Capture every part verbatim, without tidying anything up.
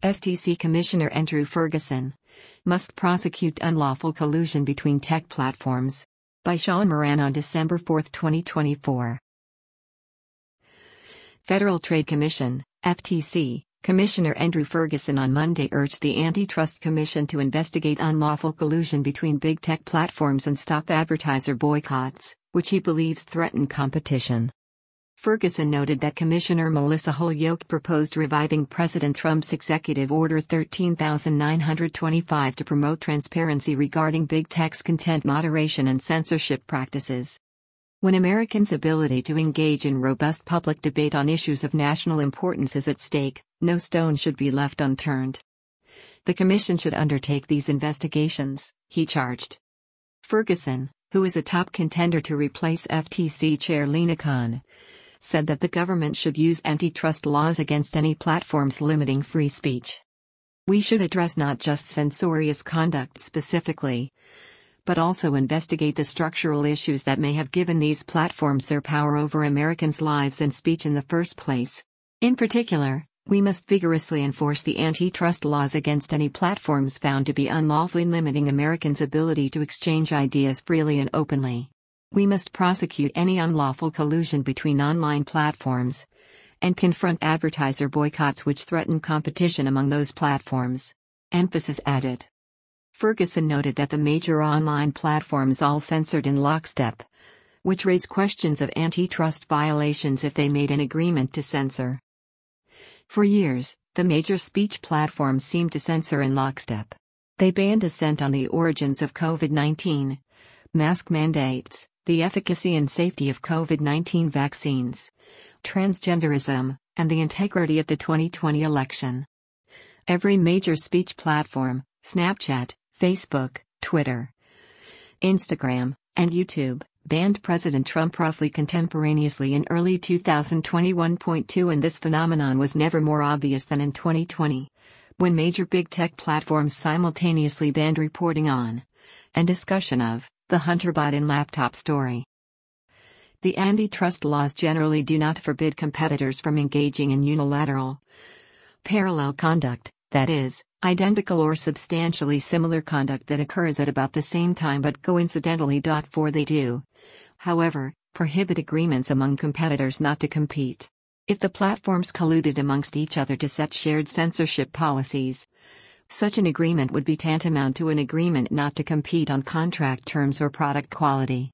F T C Commissioner Andrew Ferguson must prosecute unlawful collusion between tech platforms. By Sean Moran on December fourth, twenty twenty-four. Federal Trade Commission, F T C, Commissioner Andrew Ferguson on Monday urged the Antitrust Commission to investigate unlawful collusion between big tech platforms and stop advertiser boycotts, which he believes threaten competition. Ferguson noted that Commissioner Melissa Holyoke proposed reviving President Trump's Executive Order thirteen thousand nine hundred twenty-five to promote transparency regarding big tech's content moderation and censorship practices. When Americans' ability to engage in robust public debate on issues of national importance is at stake, no stone should be left unturned. The Commission should undertake these investigations, he charged. Ferguson, who is a top contender to replace F T C Chair Lina Khan, said that the government should use antitrust laws against any platforms limiting free speech. We should address not just censorious conduct specifically, but also investigate the structural issues that may have given these platforms their power over Americans' lives and speech in the first place. In particular, we must vigorously enforce the antitrust laws against any platforms found to be unlawfully limiting Americans' ability to exchange ideas freely and openly. We must prosecute any unlawful collusion between online platforms and confront advertiser boycotts which threaten competition among those platforms. Emphasis added. Ferguson noted that the major online platforms all censored in lockstep, which raise questions of antitrust violations if they made an agreement to censor. For years, the major speech platforms seemed to censor in lockstep. They banned dissent on the origins of COVID nineteen, mask mandates, the efficacy and safety of COVID nineteen vaccines, transgenderism, and the integrity of the twenty twenty election. Every major speech platform, Snapchat, Facebook, Twitter, Instagram, and YouTube, banned President Trump roughly contemporaneously in early two thousand twenty-one. two And this phenomenon was never more obvious than in twenty twenty, when major big tech platforms simultaneously banned reporting on and discussion of the Hunter Biden laptop story. The antitrust laws generally do not forbid competitors from engaging in unilateral, parallel conduct, that is, identical or substantially similar conduct that occurs at about the same time but coincidentally. For they do, however, prohibit agreements among competitors not to compete. If the platforms colluded amongst each other to set shared censorship policies, such an agreement would be tantamount to an agreement not to compete on contract terms or product quality.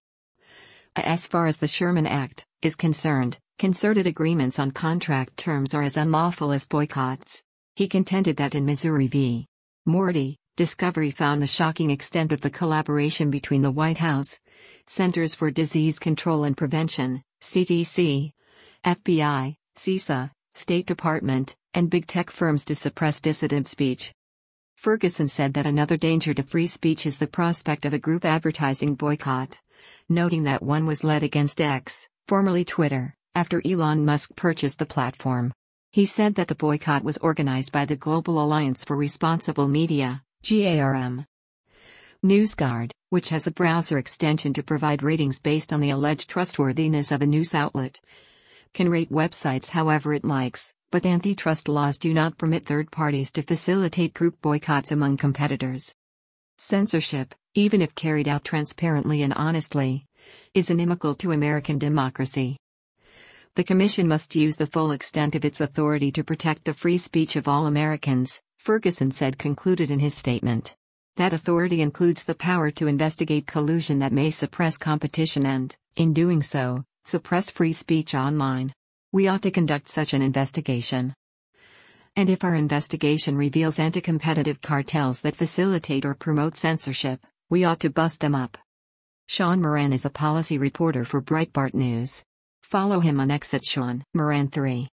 As far as the Sherman Act is concerned, concerted agreements on contract terms are as unlawful as boycotts. He contended that in Missouri v. Morty, discovery found the shocking extent of the collaboration between the White House, Centers for Disease Control and Prevention, C D C, F B I, CISA, State Department, and big tech firms to suppress dissident speech. Ferguson said that another danger to free speech is the prospect of a group advertising boycott, noting that one was led against X, formerly Twitter, after Elon Musk purchased the platform. He said that the boycott was organized by the Global Alliance for Responsible Media, GARM. NewsGuard, which has a browser extension to provide ratings based on the alleged trustworthiness of a news outlet, can rate websites however it likes, but antitrust laws do not permit third parties to facilitate group boycotts among competitors. Censorship, even if carried out transparently and honestly, is inimical to American democracy. The Commission must use the full extent of its authority to protect the free speech of all Americans, Ferguson said, concluded in his statement. That authority includes the power to investigate collusion that may suppress competition and, in doing so, suppress free speech online. We ought to conduct such an investigation. And if our investigation reveals anti-competitive cartels that facilitate or promote censorship, we ought to bust them up. Sean Moran is a policy reporter for Breitbart News. Follow him on X at Sean Moran three.